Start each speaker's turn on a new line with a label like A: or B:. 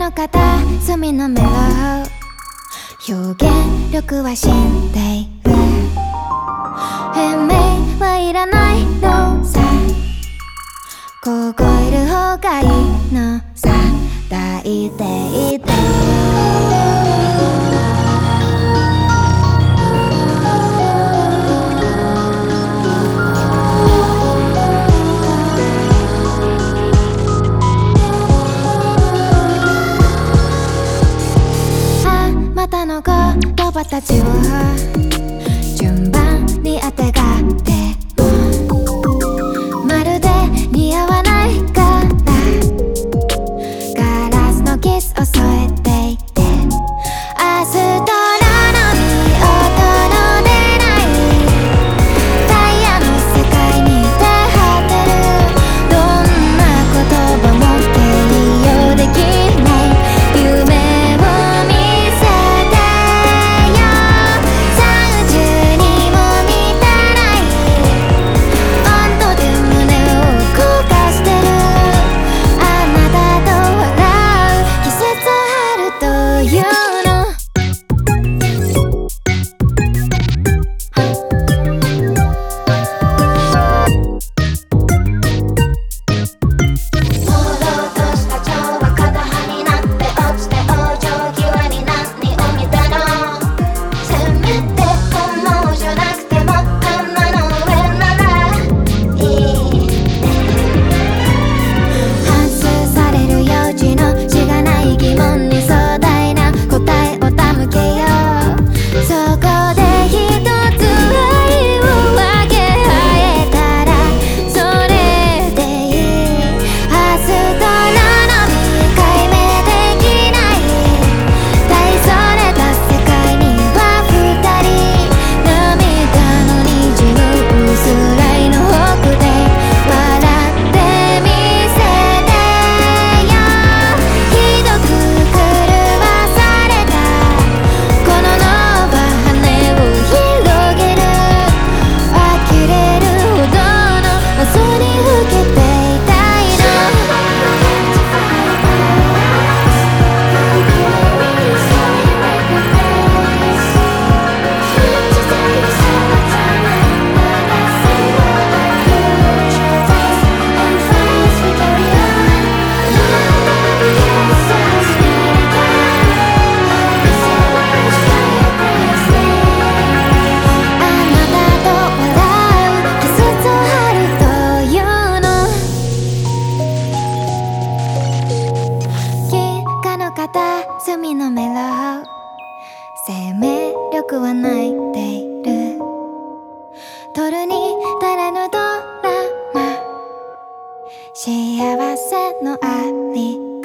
A: の片隅のメロ表現力は死んでいる。変名はいらないのさ、凍える方がいいのさ、抱いていてよ。またの言葉たちを順番にあてがってもまるで似合わないからガラスのキスを添えていて、アストロノミー音の出ないダイヤの世界に出張ってる。どんな言葉も形容できない夢を見せてよ。30にも満たない温度で胸を焦がしてる。あなたと笑う季節春というの。朦朧とした蝶は片葉になって落ちて往生際に何を見たの。せめて思うじゃなくても花の上ならいいね。反芻される幼児のしがない疑問に壮大な答えを手向けよう。そこで一つ愛を分け合えたらそれでいい。アストロノミー解明できない大それた世界には二人。涙の滲む薄らいの奥で笑ってみせてよ。ひどく狂わされたこのノーバ羽を広げる。呆れるほどの謎にふけていたいの。あなたと笑う季節春というの。銀河の片隅のメロ生命力は泣いている。取るに足らぬドラマ幸せのあり